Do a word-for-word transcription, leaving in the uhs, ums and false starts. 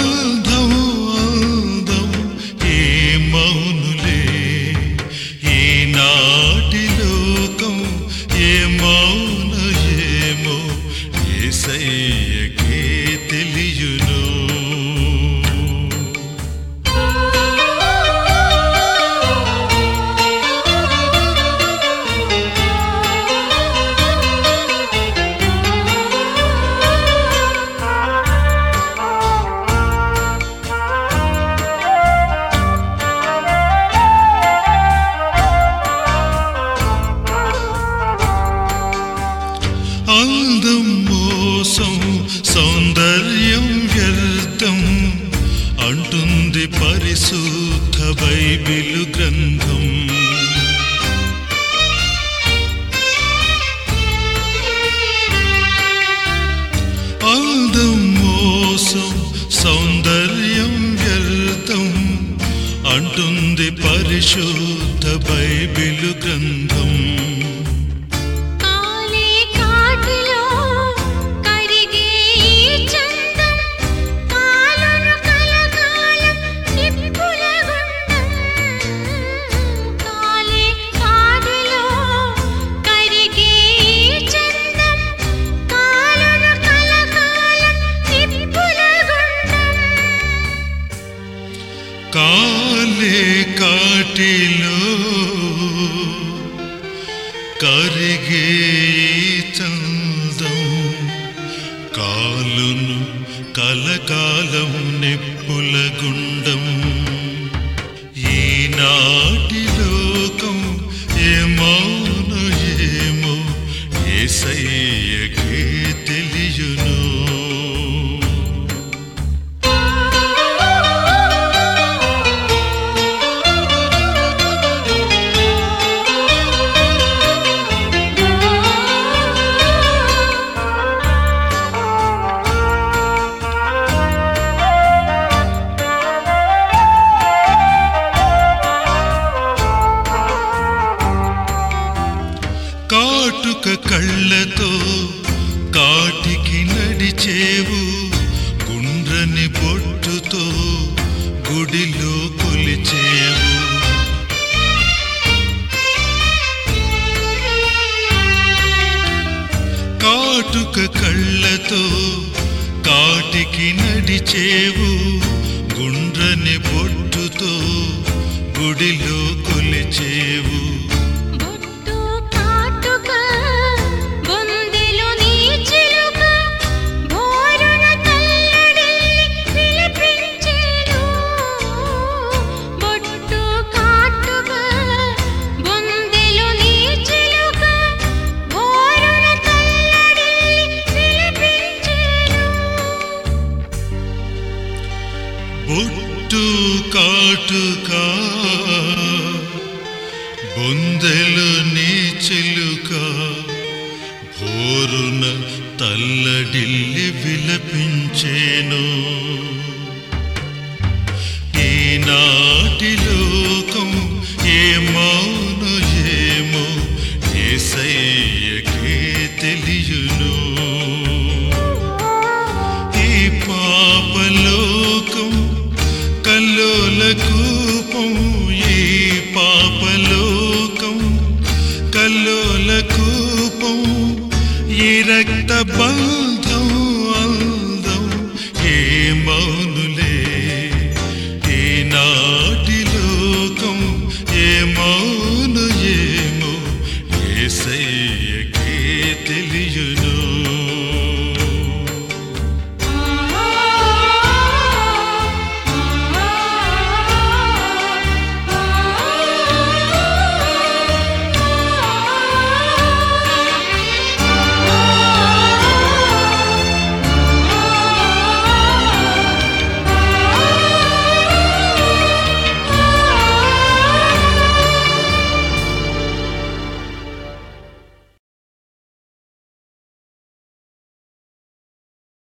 అందం అందం ఏమౌనులే ఈనాటి లోకం ఏమౌన ఏమో యేసయ్యకే తెలియును. అందం మోసం సౌందర్యం వ్యర్థం అంటుంది పరిశుద్ధ బైబిలు గ్రంథం. అందం మోసం సౌందర్యం వ్యర్థం అంటుంది పరిశుద్ధ బైబిలు గ్రంథం. కాలే కాటిలో కరిగే చందం కాలును కలకాలం నిప్పుల గుండం. ఈనాటి లోకం ఏమౌన ఏమో యేసయ్యకే తెలియును. కాటుక కళ్ళతో కాటికి నడిచేవు గుండ్రని బొట్టుతో గుడిలో కొలిచేవు. కాటుక కళ్ళతో కాటికి నడిచేవు గుండ్రని బొట్టుతో గుడిలో కొలిచేవు. బొట్టు కాటుక బొందెలు నీ చిలుక భోరున తల్లడిల్లి విలపించేను.